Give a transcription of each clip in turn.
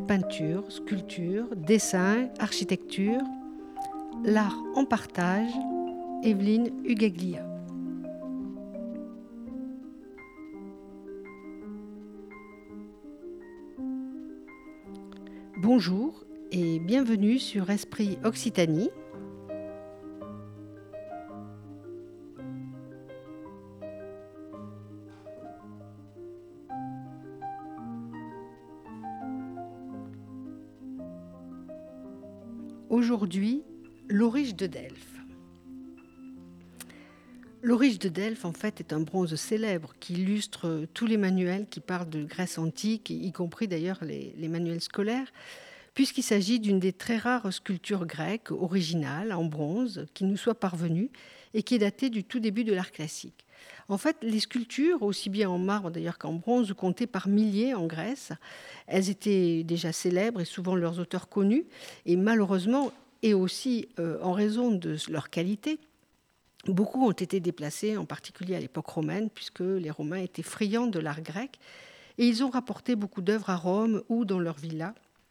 peinture, sculpture, dessin, architecture, l'art en partage, Evelyne Ugaglia. Bonjour et bienvenue sur Esprit Occitanie. Aujourd'hui, l'aurige de Delphes. L'aurige de Delphes, en fait, est un bronze célèbre qui illustre tous les manuels qui parlent de Grèce antique, y compris d'ailleurs les manuels scolaires, puisqu'il s'agit d'une des très rares sculptures grecques originales en bronze qui nous soit parvenue et qui est datée du tout début de l'art classique. En fait, les sculptures, aussi bien en marbre d'ailleurs qu'en bronze, comptaient par milliers en Grèce. Elles étaient déjà célèbres et souvent leurs auteurs connus, et malheureusement, et aussi en raison de leur qualité, beaucoup ont été déplacés, en particulier à l'époque romaine, puisque les Romains étaient friands de l'art grec, et ils ont rapporté beaucoup d'œuvres à Rome ou dans leurs villas.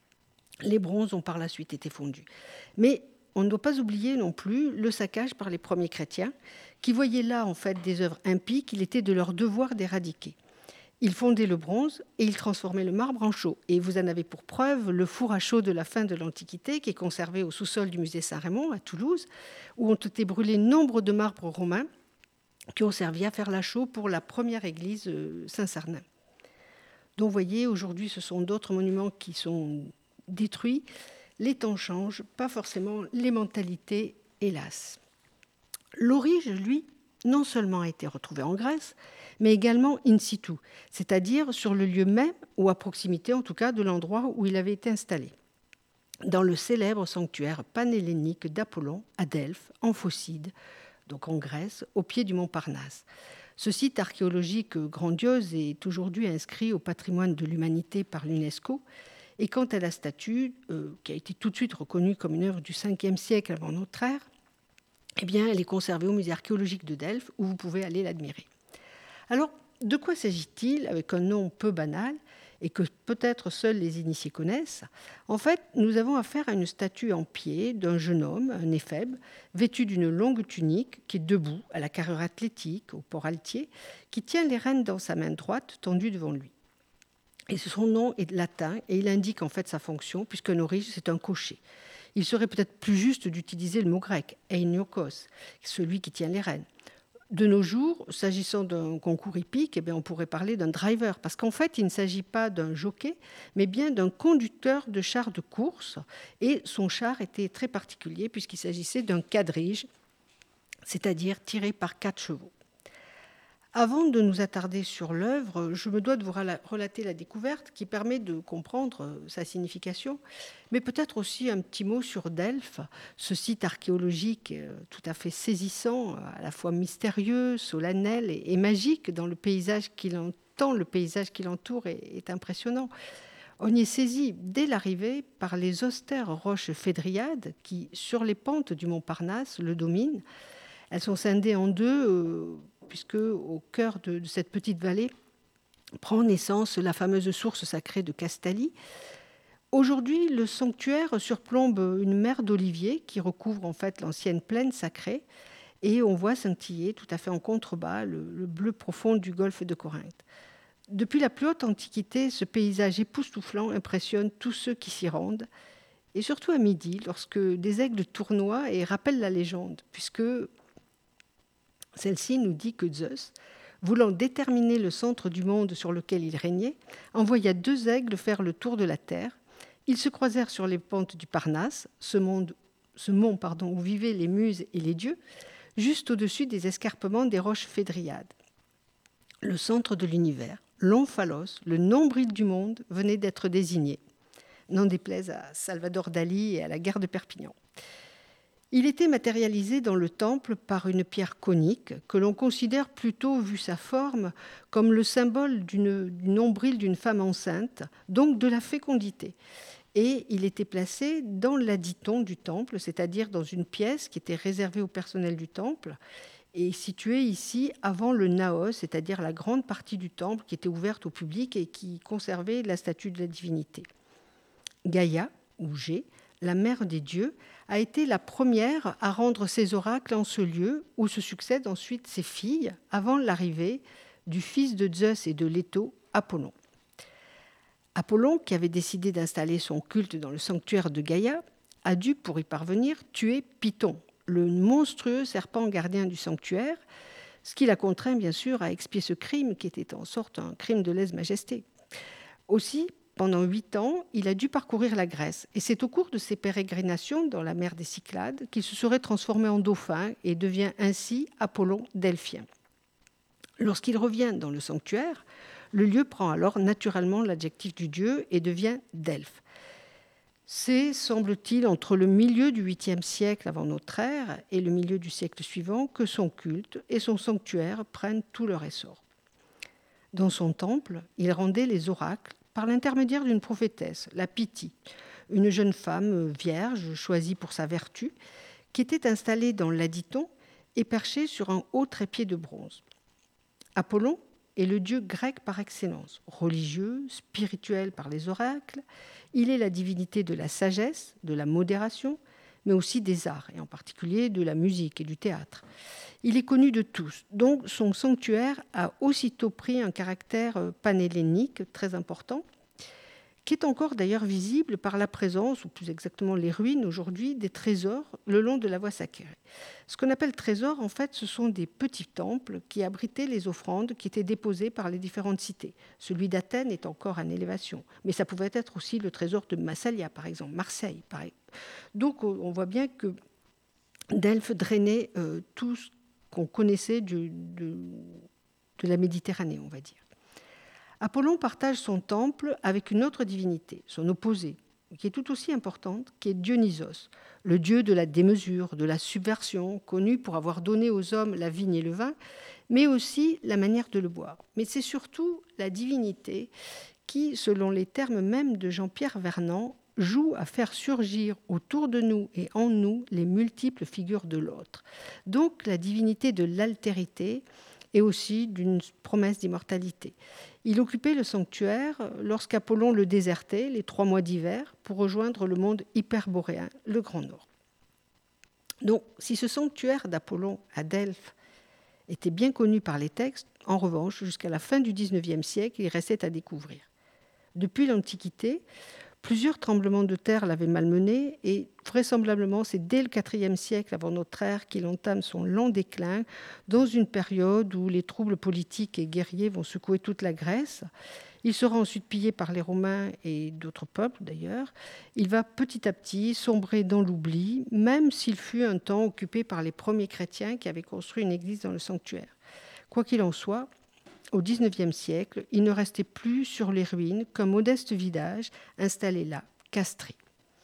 Les bronzes ont par la suite été fondus. Mais on ne doit pas oublier non plus le saccage par les premiers chrétiens, qui voyaient là en fait des œuvres impies qu'il était de leur devoir d'éradiquer. Ils fondaient le bronze et ils transformaient le marbre en chaux. Et vous en avez pour preuve le four à chaux de la fin de l'Antiquité, qui est conservé au sous-sol du musée Saint-Raymond à Toulouse, où ont été brûlés nombre de marbres romains qui ont servi à faire la chaux pour la première église Saint-Sarnin. Donc vous voyez, aujourd'hui, ce sont d'autres monuments qui sont détruits. Les temps changent, pas forcément les mentalités, hélas. L'aurige, lui, non seulement a été retrouvé en Grèce, mais également in situ, c'est-à-dire sur le lieu même ou à proximité en tout cas de l'endroit où il avait été installé, dans le célèbre sanctuaire panhellénique d'Apollon à Delphes, en Phocide, donc en Grèce, au pied du mont Parnasse. Ce site archéologique grandiose est aujourd'hui inscrit au patrimoine de l'humanité par l'UNESCO. Et quant à la statue, qui a été tout de suite reconnue comme une œuvre du 5e siècle avant notre ère, eh bien, elle est conservée au musée archéologique de Delphes, où vous pouvez aller l'admirer. Alors, de quoi s'agit-il avec un nom peu banal et que peut-être seuls les initiés connaissent? En fait, nous avons affaire à une statue en pied d'un jeune homme, un éphèbe, vêtu d'une longue tunique, qui est debout, à la carrure athlétique, au port altier, qui tient les rênes dans sa main droite, tendue devant lui. Et son nom est latin et il indique en fait sa fonction, puisqu'un aurige, c'est un cocher. Il serait peut-être plus juste d'utiliser le mot grec, einikos, celui qui tient les rênes. De nos jours, s'agissant d'un concours hippique, on pourrait parler d'un driver, parce qu'en fait, il ne s'agit pas d'un jockey, mais bien d'un conducteur de char de course. Et son char était très particulier, puisqu'il s'agissait d'un quadrige, c'est-à-dire tiré par 4 chevaux. Avant de nous attarder sur l'œuvre, je me dois de vous relater la découverte qui permet de comprendre sa signification, mais peut-être aussi un petit mot sur Delphes, ce site archéologique tout à fait saisissant, à la fois mystérieux, solennel et magique dans le paysage qui l'entoure. Le paysage qui l'entoure est impressionnant. On y est saisi dès l'arrivée par les austères roches fédriades qui, sur les pentes du mont Parnasse, le dominent. Elles sont scindées en deux, puisque au cœur de cette petite vallée prend naissance la fameuse source sacrée de Castalie. Aujourd'hui, le sanctuaire surplombe une mer d'oliviers qui recouvre en fait l'ancienne plaine sacrée, et on voit scintiller tout à fait en contrebas le bleu profond du golfe de Corinthe. Depuis la plus haute antiquité, ce paysage époustouflant impressionne tous ceux qui s'y rendent, et surtout à midi, lorsque des aigles tournoient et rappellent la légende, puisque celle-ci nous dit que Zeus, voulant déterminer le centre du monde sur lequel il régnait, envoya 2 aigles faire le tour de la terre. Ils se croisèrent sur les pentes du Parnasse, ce mont où vivaient les muses et les dieux, juste au-dessus des escarpements des roches fédriades. Le centre de l'univers, l'omphalos, le nombril du monde, venait d'être désigné, n'en déplaise à Salvador Dali et à la guerre de Perpignan. Il était matérialisé dans le temple par une pierre conique que l'on considère plutôt, vu sa forme, comme le symbole du nombril d'une femme enceinte, donc de la fécondité. Et il était placé dans l'aditon du temple, c'est-à-dire dans une pièce qui était réservée au personnel du temple et située ici avant le naos, c'est-à-dire la grande partie du temple qui était ouverte au public et qui conservait la statue de la divinité. Gaïa, ou Gé, la mère des dieux, a été la première à rendre ses oracles en ce lieu où se succèdent ensuite ses filles avant l'arrivée du fils de Zeus et de Leto, Apollon. Apollon, qui avait décidé d'installer son culte dans le sanctuaire de Gaïa, a dû, pour y parvenir, tuer Python, le monstrueux serpent gardien du sanctuaire, ce qui l'a contraint bien sûr à expier ce crime qui était en sorte un crime de lèse-majesté. Aussi, pendant 8 ans, il a dû parcourir la Grèce. Et c'est au cours de ses pérégrinations dans la mer des Cyclades qu'il se serait transformé en dauphin et devient ainsi Apollon delphien. Lorsqu'il revient dans le sanctuaire, le lieu prend alors naturellement l'adjectif du dieu et devient Delphes. C'est, semble-t-il, entre le milieu du 8e siècle avant notre ère et le milieu du siècle suivant que son culte et son sanctuaire prennent tout leur essor. Dans son temple, il rendait les oracles par l'intermédiaire d'une prophétesse, la Pythie, une jeune femme vierge choisie pour sa vertu, qui était installée dans l'Aditon et perchée sur un haut trépied de bronze. Apollon est le dieu grec par excellence, religieux, spirituel par les oracles. Il est la divinité de la sagesse, de la modération, mais aussi des arts, et en particulier de la musique et du théâtre. Il est connu de tous, donc son sanctuaire a aussitôt pris un caractère panhellénique très important, qui est encore d'ailleurs visible par la présence, ou plus exactement les ruines aujourd'hui, des trésors le long de la voie sacrée. Ce qu'on appelle trésors, en fait, ce sont des petits temples qui abritaient les offrandes qui étaient déposées par les différentes cités. Celui d'Athènes est encore en élévation, mais ça pouvait être aussi le trésor de Massalia, par exemple, Marseille, pareil. Donc on voit bien que Delphes drainait tout ce qu'on connaissait de la Méditerranée, on va dire. Apollon partage son temple avec une autre divinité, son opposé, qui est tout aussi importante, qui est Dionysos, le dieu de la démesure, de la subversion, connu pour avoir donné aux hommes la vigne et le vin, mais aussi la manière de le boire. Mais c'est surtout la divinité qui, selon les termes même de Jean-Pierre Vernant, joue à faire surgir autour de nous et en nous les multiples figures de l'autre. Donc la divinité de l'altérité et aussi d'une promesse d'immortalité. Il occupait le sanctuaire lorsqu'Apollon le désertait, les 3 mois d'hiver, pour rejoindre le monde hyperboréen, le Grand Nord. Donc, si ce sanctuaire d'Apollon à Delphes était bien connu par les textes, en revanche, jusqu'à la fin du XIXe siècle, il restait à découvrir. Depuis l'Antiquité, plusieurs tremblements de terre l'avaient malmené et vraisemblablement c'est dès le IVe siècle avant notre ère qu'il entame son lent déclin dans une période où les troubles politiques et guerriers vont secouer toute la Grèce. Il sera ensuite pillé par les Romains et d'autres peuples d'ailleurs. Il va petit à petit sombrer dans l'oubli, même s'il fut un temps occupé par les premiers chrétiens qui avaient construit une église dans le sanctuaire. Quoi qu'il en soit, au XIXe siècle, il ne restait plus sur les ruines qu'un modeste village installé là, castré.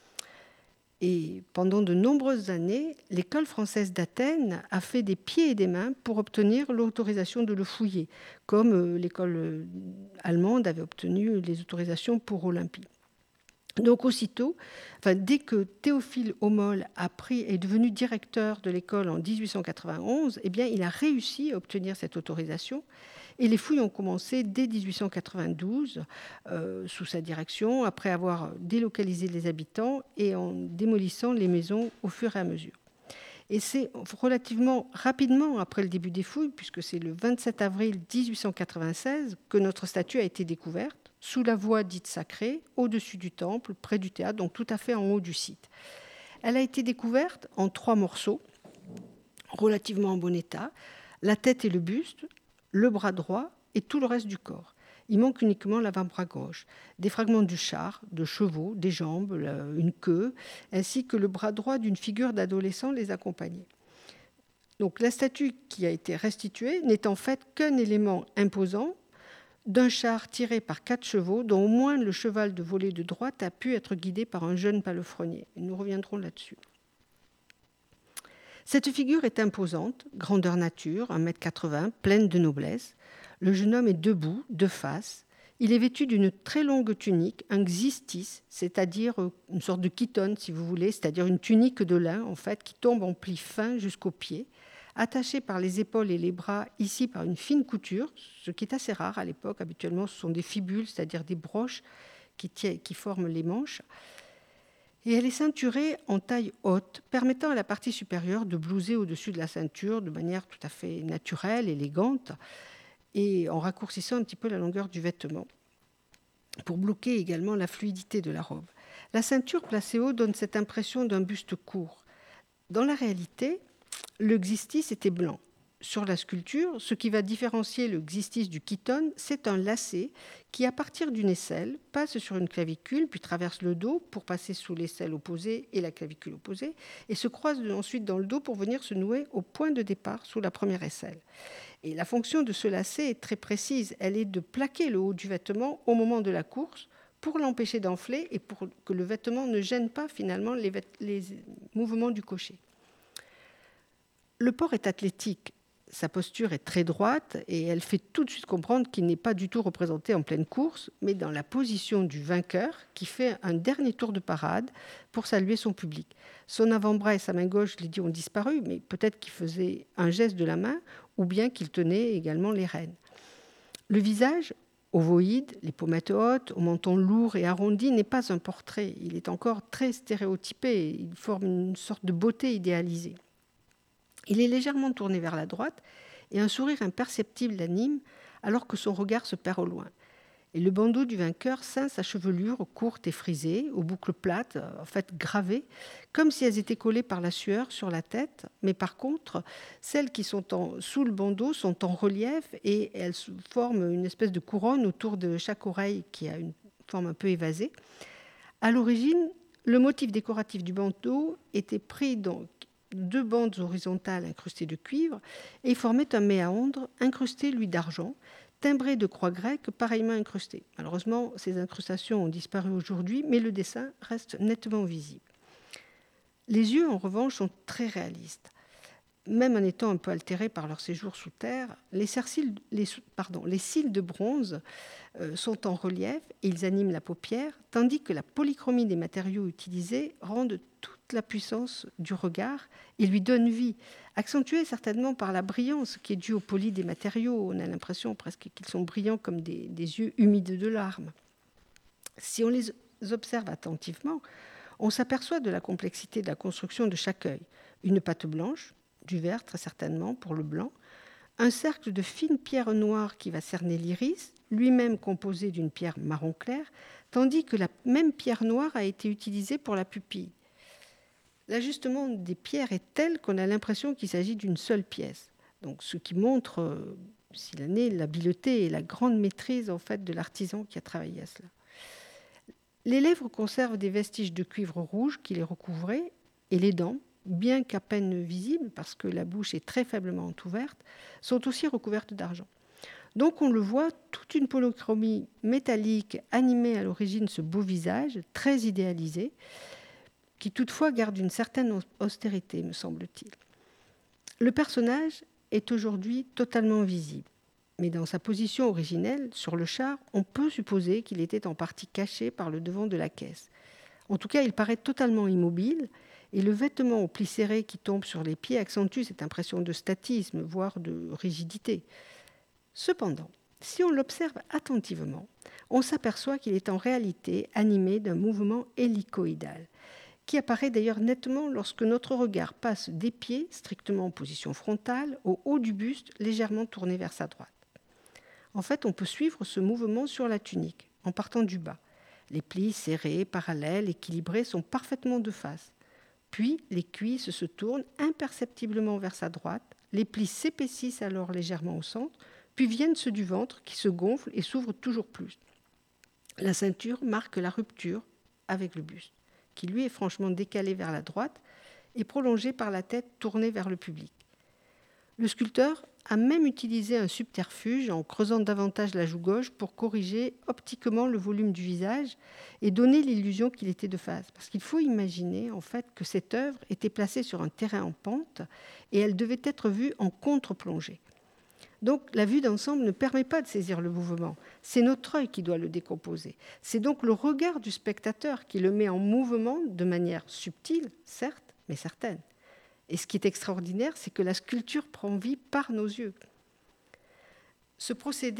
Et pendant de nombreuses années, l'école française d'Athènes a fait des pieds et des mains pour obtenir l'autorisation de le fouiller, comme l'école allemande avait obtenu les autorisations pour Olympie. Donc aussitôt, dès que Théophile Homole est devenu directeur de l'école en 1891, il a réussi à obtenir cette autorisation. Et les fouilles ont commencé dès 1892, sous sa direction, après avoir délocalisé les habitants et en démolissant les maisons au fur et à mesure. Et c'est relativement rapidement après le début des fouilles, puisque c'est le 27 avril 1896 que notre statue a été découverte, sous la voie dite sacrée, au-dessus du temple, près du théâtre, donc tout à fait en haut du site. Elle a été découverte en 3 morceaux, relativement en bon état, la tête et le buste, le bras droit et tout le reste du corps. Il manque uniquement l'avant-bras gauche, des fragments du char, de chevaux, des jambes, une queue, ainsi que le bras droit d'une figure d'adolescent les accompagnait. Donc la statue qui a été restituée n'est en fait qu'un élément imposant d'un char tiré par 4 chevaux, dont au moins le cheval de volée de droite a pu être guidé par un jeune palefrenier. Nous reviendrons là-dessus. Cette figure est imposante, grandeur nature, 1,80 m, pleine de noblesse. Le jeune homme est debout, de face. Il est vêtu d'une très longue tunique, un xystis, c'est-à-dire une sorte de chitone, si vous voulez, c'est-à-dire une tunique de lin, en fait, qui tombe en plis fins jusqu'aux pieds, attachée par les épaules et les bras, ici par une fine couture, ce qui est assez rare à l'époque. Habituellement, ce sont des fibules, c'est-à-dire des broches, qui forment les manches. Et elle est ceinturée en taille haute, permettant à la partie supérieure de blouser au-dessus de la ceinture de manière tout à fait naturelle, élégante, et en raccourcissant un petit peu la longueur du vêtement, pour bloquer également la fluidité de la robe. La ceinture placée haut donne cette impression d'un buste court. Dans la réalité, le xystis était blanc. Sur la sculpture, ce qui va différencier le xystis du chiton, c'est un lacet qui, à partir d'une aisselle, passe sur une clavicule, puis traverse le dos pour passer sous l'aisselle opposée et la clavicule opposée, et se croise ensuite dans le dos pour venir se nouer au point de départ sous la première aisselle. Et la fonction de ce lacet est très précise. Elle est de plaquer le haut du vêtement au moment de la course pour l'empêcher d'enfler et pour que le vêtement ne gêne pas finalement les mouvements du cocher. Le porc est athlétique. Sa posture est très droite et elle fait tout de suite comprendre qu'il n'est pas du tout représenté en pleine course, mais dans la position du vainqueur qui fait un dernier tour de parade pour saluer son public. Son avant-bras et sa main gauche, je l'ai dit, ont disparu, mais peut-être qu'il faisait un geste de la main ou bien qu'il tenait également les rênes. Le visage, ovoïde, les pommettes hautes, au menton lourd et arrondi, n'est pas un portrait. Il est encore très stéréotypé. Il forme une sorte de beauté idéalisée. Il est légèrement tourné vers la droite et un sourire imperceptible l'anime alors que son regard se perd au loin. Et le bandeau du vainqueur ceint sa chevelure courte et frisée, aux boucles plates, en fait gravées, comme si elles étaient collées par la sueur sur la tête. Mais par contre, celles qui sont sous le bandeau sont en relief et elles forment une espèce de couronne autour de chaque oreille qui a une forme un peu évasée. À l'origine, le motif décoratif du bandeau était pris donc 2 bandes horizontales incrustées de cuivre et formaient un méandre incrusté, lui, d'argent, timbré de croix grecques pareillement incrustées. Malheureusement, ces incrustations ont disparu aujourd'hui, mais le dessin reste nettement visible. Les yeux, en revanche, sont très réalistes. Même en étant un peu altérés par leur séjour sous terre, les cils de bronze sont en relief et ils animent la paupière, tandis que la polychromie des matériaux utilisés rend toute la puissance du regard et lui donne vie, accentuée certainement par la brillance qui est due au poli des matériaux. On a l'impression presque qu'ils sont brillants comme des yeux humides de larmes. Si on les observe attentivement, on s'aperçoit de la complexité de la construction de chaque œil. Une pâte blanche, du vert très certainement pour le blanc, un cercle de fines pierres noires qui va cerner l'iris, lui-même composé d'une pierre marron clair, tandis que la même pierre noire a été utilisée pour la pupille. L'ajustement des pierres est tel qu'on a l'impression qu'il s'agit d'une seule pièce. Donc, ce qui montre, s'il en est, l'habileté et la grande maîtrise en fait, de l'artisan qui a travaillé à cela. Les lèvres conservent des vestiges de cuivre rouge qui les recouvraient, et les dents, bien qu'à peine visibles, parce que la bouche est très faiblement entrouverte, sont aussi recouvertes d'argent. Donc on le voit, toute une polychromie métallique animait à l'origine ce beau visage, très idéalisé, qui toutefois garde une certaine austérité, me semble-t-il. Le personnage est aujourd'hui totalement visible, mais dans sa position originelle, sur le char, on peut supposer qu'il était en partie caché par le devant de la caisse. En tout cas, il paraît totalement immobile, et le vêtement au pli serré qui tombe sur les pieds accentue cette impression de statisme, voire de rigidité. Cependant, si on l'observe attentivement, on s'aperçoit qu'il est en réalité animé d'un mouvement hélicoïdal, qui apparaît d'ailleurs nettement lorsque notre regard passe des pieds, strictement en position frontale, au haut du buste, légèrement tourné vers sa droite. En fait, on peut suivre ce mouvement sur la tunique, en partant du bas. Les plis serrés, parallèles, équilibrés sont parfaitement de face. Puis, les cuisses se tournent imperceptiblement vers sa droite, les plis s'épaississent alors légèrement au centre, puis viennent ceux du ventre qui se gonflent et s'ouvrent toujours plus. La ceinture marque la rupture avec le buste, qui lui est franchement décalé vers la droite et prolongé par la tête tournée vers le public. Le sculpteur a même utilisé un subterfuge en creusant davantage la joue gauche pour corriger optiquement le volume du visage et donner l'illusion qu'il était de face. Parce qu'il faut imaginer en fait que cette œuvre était placée sur un terrain en pente et elle devait être vue en contre-plongée. Donc la vue d'ensemble ne permet pas de saisir le mouvement. C'est notre œil qui doit le décomposer. C'est donc le regard du spectateur qui le met en mouvement de manière subtile, certes, mais certaine. Et ce qui est extraordinaire, c'est que la sculpture prend vie par nos yeux. Ce procédé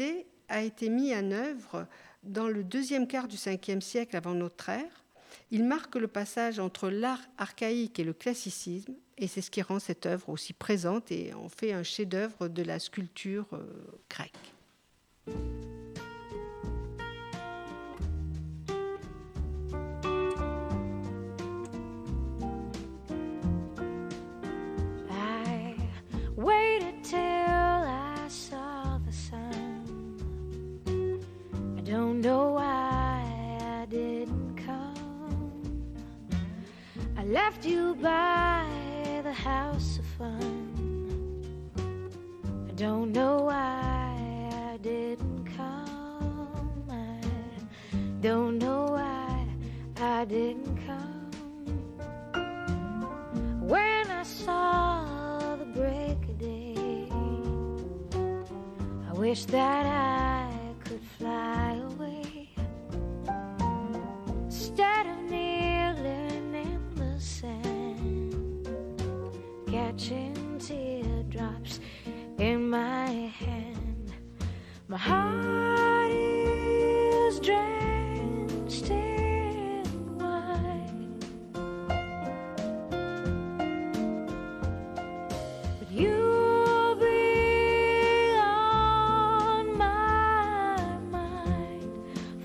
a été mis en œuvre dans le deuxième quart du 5e siècle avant notre ère. Il marque le passage entre l'art archaïque et le classicisme, et c'est ce qui rend cette œuvre aussi présente et en fait un chef-d'œuvre de la sculpture grecque. I waited till I saw the sun. I don't know why I didn't come. I left you by the house of fun. I don't know why I didn't come. I don't know why I didn't come. When I saw the break of day, I wish that I could fly away instead of kneeling in the sand, catching teardrops in my hand. My heart is drenched in wine, but you'll be on my mind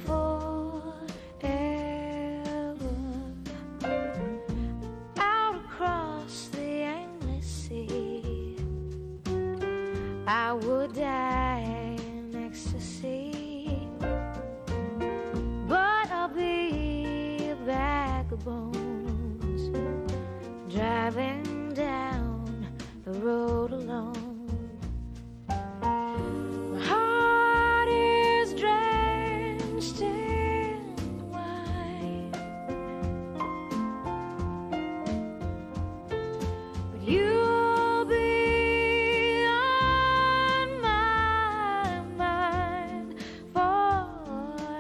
forever. Out across the endless sea, I would die in ecstasy, but I'll be a bag of bones, driving down the road alone. My heart is drenched in wine, but you'll be on my mind forever.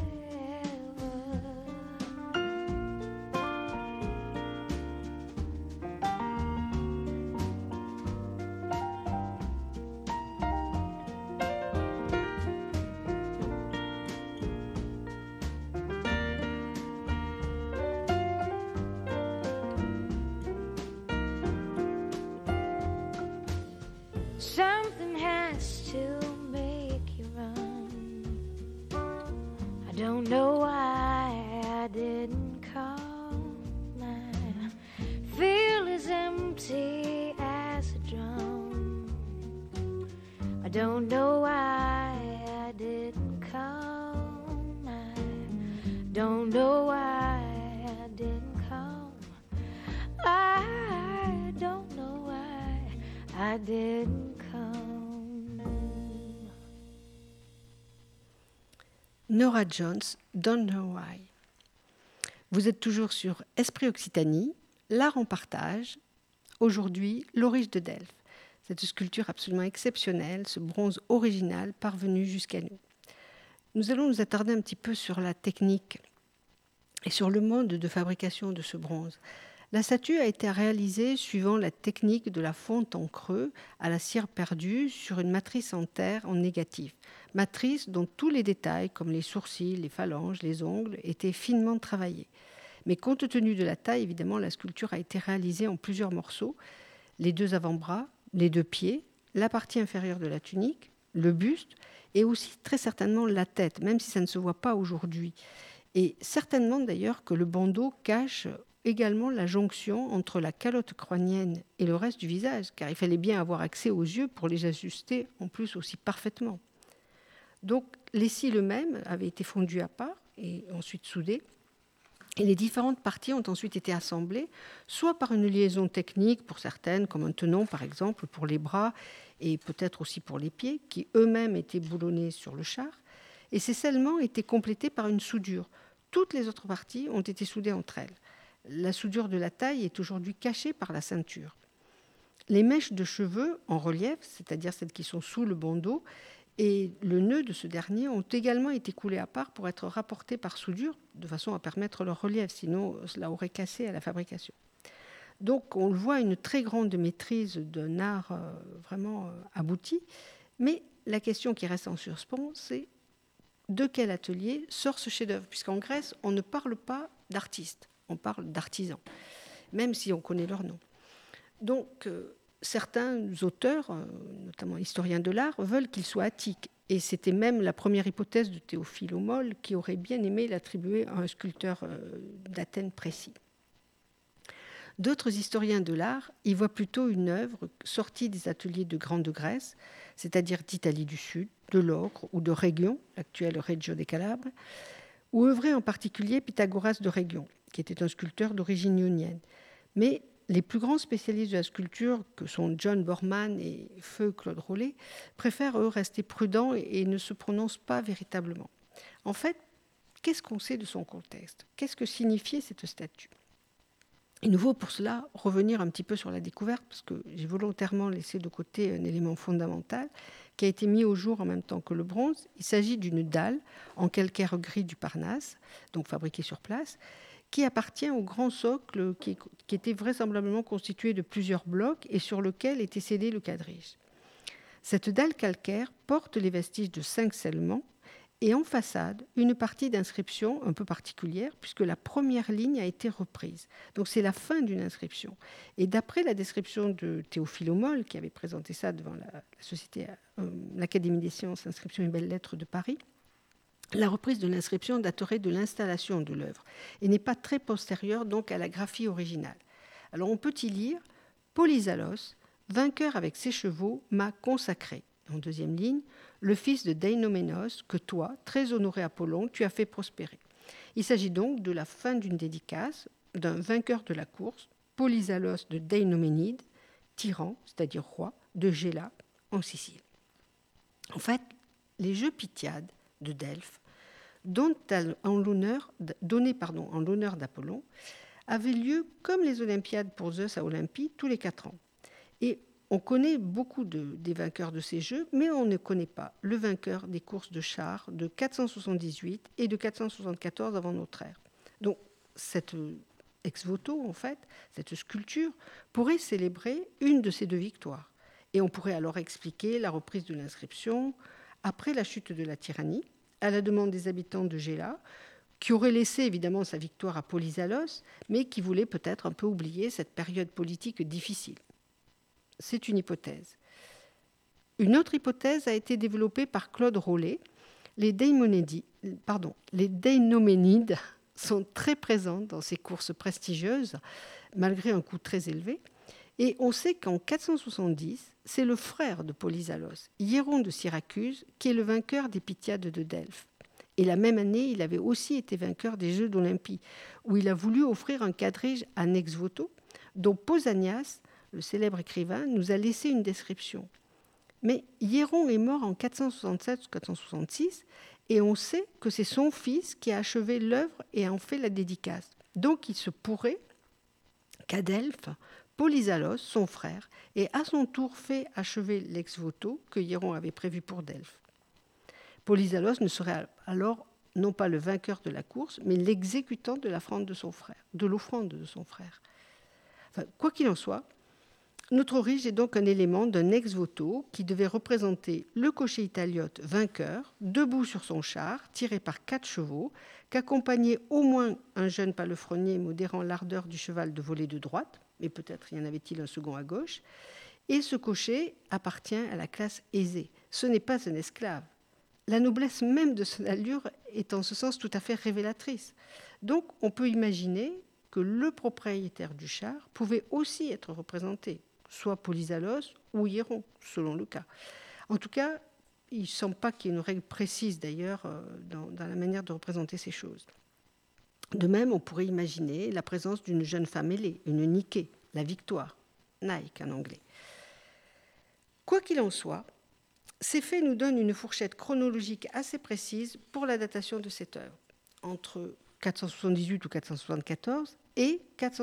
Something has to make you run. I don't know why I didn't come. I feel as empty as a drum. I don't know why I didn't come. I don't know why I didn't come. I don't know why I didn't come. Norah Jones, Don't Know Why. Vous êtes toujours sur Esprit Occitanie, l'art en partage. Aujourd'hui, l'Aurige de Delphes. Cette sculpture absolument exceptionnelle, ce bronze original parvenu jusqu'à nous. Nous allons nous attarder un petit peu sur la technique et sur le mode de fabrication de ce bronze. La statue a été réalisée suivant la technique de la fonte en creux à la cire perdue sur une matrice en terre en négatif. Matrice dont tous les détails, comme les sourcils, les phalanges, les ongles, étaient finement travaillés. Mais compte tenu de la taille, évidemment, la sculpture a été réalisée en plusieurs morceaux. Les 2 avant-bras, les 2 pieds, la partie inférieure de la tunique, le buste et aussi très certainement la tête, même si ça ne se voit pas aujourd'hui. Et certainement d'ailleurs que le bandeau cache également la jonction entre la calotte crânienne et le reste du visage, car il fallait bien avoir accès aux yeux pour les ajuster en plus aussi parfaitement. Donc les cils eux-mêmes avaient été fondus à part et ensuite soudés. Et les différentes parties ont ensuite été assemblées, soit par une liaison technique pour certaines, comme un tenon par exemple pour les bras et peut-être aussi pour les pieds, qui eux-mêmes étaient boulonnés sur le char. Et ces scellements étaient complétés par une soudure. Toutes les autres parties ont été soudées entre elles. La soudure de la taille est aujourd'hui cachée par la ceinture. Les mèches de cheveux en relief, c'est-à-dire celles qui sont sous le bandeau, et le nœud de ce dernier ont également été coulés à part pour être rapportés par soudure, de façon à permettre leur relief, sinon cela aurait cassé à la fabrication. Donc on le voit, une très grande maîtrise d'un art vraiment abouti, Mais la question qui reste en suspens, c'est de quel atelier sort ce chef-d'œuvre? Puisqu'en Grèce, on ne parle pas d'artistes, on parle d'artisans, même si on connaît leur nom. Donc, certains auteurs, notamment historiens de l'art, veulent qu'il soit attique. Et c'était même la première hypothèse de Théophile Homole, qui aurait bien aimé l'attribuer à un sculpteur d'Athènes précis. D'autres historiens de l'art y voient plutôt une œuvre sortie des ateliers de Grande Grèce, c'est-à-dire d'Italie du Sud, de l'Ocre ou de Région, l'actuel Reggio de Calabre, où œuvrait en particulier Pythagoras de Région, qui était un sculpteur d'origine ionienne. Mais les plus grands spécialistes de la sculpture, que sont John Borman et Feu Claude Rollet, préfèrent, eux, rester prudents et ne se prononcent pas véritablement. En fait, qu'est-ce qu'on sait de son contexte? Qu'est-ce que signifiait cette statue? Il nous faut pour cela revenir un petit peu sur la découverte, parce que j'ai volontairement laissé de côté un élément fondamental qui a été mis au jour en même temps que le bronze. Il s'agit d'une dalle en calcaire gris du Parnasse, donc fabriquée sur place, qui appartient au grand socle qui était vraisemblablement constitué de plusieurs blocs et sur lequel était scellé le quadrige. Cette dalle calcaire porte les vestiges de 5 scellements et en façade, une partie d'inscription un peu particulière, puisque la première ligne a été reprise. Donc c'est la fin d'une inscription. Et d'après la description de Théophile Homole, qui avait présenté ça devant l'Académie des sciences, inscriptions et belles-lettres de Paris, la reprise de l'inscription daterait de l'installation de l'œuvre et n'est pas très postérieure donc à la graphie originale. Alors on peut y lire « Polyzalos, vainqueur avec ses chevaux, m'a consacré ». En deuxième ligne, le fils de Deinoménos, que toi, très honoré Apollon, tu as fait prospérer. Il s'agit donc de la fin d'une dédicace d'un vainqueur de la course, Polyzalos de Deinoménide, tyran, c'est-à-dire roi, de Géla, en Sicile. En fait, les Jeux Pythiades de Delphes, donnés en l'honneur d'Apollon, avaient lieu comme les Olympiades pour Zeus à Olympie tous les 4 ans. Et on connaît beaucoup des vainqueurs de ces jeux, mais on ne connaît pas le vainqueur des courses de chars de 478 et de 474 avant notre ère. Donc, cette ex-voto, en fait, cette sculpture, pourrait célébrer une de ces 2 victoires. Et on pourrait alors expliquer la reprise de l'inscription après la chute de la tyrannie, à la demande des habitants de Géla, qui auraient laissé évidemment sa victoire à Polyzalos, mais qui voulaient peut-être un peu oublier cette période politique difficile. C'est une hypothèse. Une autre hypothèse a été développée par Claude Rollet. Les Deinoménides sont très présents dans ces courses prestigieuses, malgré un coût très élevé. Et on sait qu'en 470, c'est le frère de Polyzalos, Hiéron de Syracuse, qui est le vainqueur des Pythiades de Delphes. Et la même année, il avait aussi été vainqueur des Jeux d'Olympie, où il a voulu offrir un quadrige à ex-voto, dont Pausanias, le célèbre écrivain, nous a laissé une description. Mais Hiéron est mort en 467 ou 466, et on sait que c'est son fils qui a achevé l'œuvre et en fait la dédicace. Donc il se pourrait qu'à Delphes, Polyzalos, son frère, ait à son tour fait achever l'ex-voto que Hiéron avait prévu pour Delphes. Polyzalos ne serait alors non pas le vainqueur de la course, mais l'exécutant de l'offrande de son frère. Enfin, quoi qu'il en soit, notre orige est donc un élément d'un ex-voto qui devait représenter le cocher italiote vainqueur, debout sur son char, tiré par 4 chevaux, qu'accompagnait au moins un jeune palefrenier modérant l'ardeur du cheval de voler de droite, mais peut-être y en avait-il un second à gauche, et ce cocher appartient à la classe aisée. Ce n'est pas un esclave. La noblesse même de son allure est en ce sens tout à fait révélatrice. Donc on peut imaginer que le propriétaire du char pouvait aussi être représenté, soit Polyzalos ou Hiéron, selon le cas. En tout cas, il ne semble pas qu'il y ait une règle précise d'ailleurs dans la manière de représenter ces choses. De même, on pourrait imaginer la présence d'une jeune femme ailée, une Nike, la victoire, Nike en anglais. Quoi qu'il en soit, ces faits nous donnent une fourchette chronologique assez précise pour la datation de cette œuvre, entre 478 ou 474 et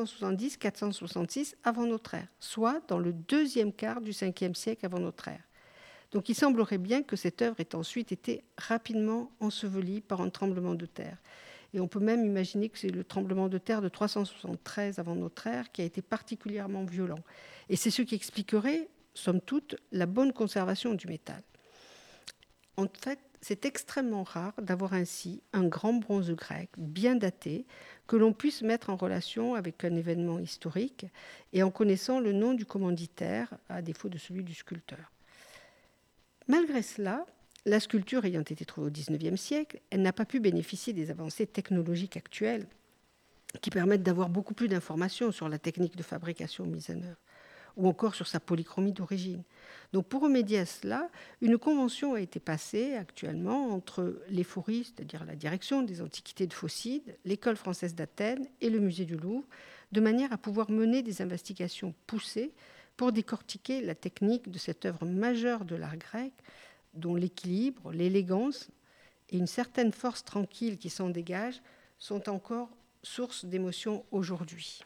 470-466 avant notre ère, soit dans le 2e quart du 5e siècle avant notre ère. Donc il semblerait bien que cette œuvre ait ensuite été rapidement ensevelie par un tremblement de terre. Et on peut même imaginer que c'est le tremblement de terre de 373 avant notre ère qui a été particulièrement violent. Et c'est ce qui expliquerait, somme toute, la bonne conservation du métal. En fait, c'est extrêmement rare d'avoir ainsi un grand bronze grec bien daté que l'on puisse mettre en relation avec un événement historique et en connaissant le nom du commanditaire à défaut de celui du sculpteur. Malgré cela, la sculpture ayant été trouvée au XIXe siècle, elle n'a pas pu bénéficier des avancées technologiques actuelles qui permettent d'avoir beaucoup plus d'informations sur la technique de fabrication mise en œuvre, ou encore sur sa polychromie d'origine. Donc pour remédier à cela, une convention a été passée actuellement entre l'EFORI, c'est-à-dire la direction des antiquités de Phocide, l'École française d'Athènes et le musée du Louvre, de manière à pouvoir mener des investigations poussées pour décortiquer la technique de cette œuvre majeure de l'art grec, dont l'équilibre, l'élégance et une certaine force tranquille qui s'en dégage sont encore source d'émotion aujourd'hui.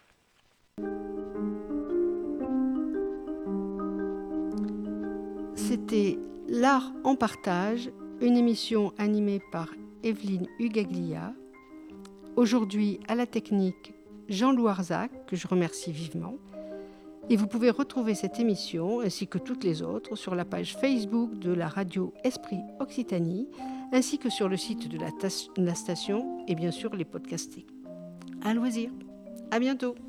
C'était L'Art en partage, une émission animée par Evelyne Hugaglia. Aujourd'hui, à la technique, Jean-Loup Arzac, que je remercie vivement. Et vous pouvez retrouver cette émission, ainsi que toutes les autres, sur la page Facebook de la radio Esprit Occitanie, ainsi que sur le site de la station, et bien sûr les podcaster. À loisir. À bientôt.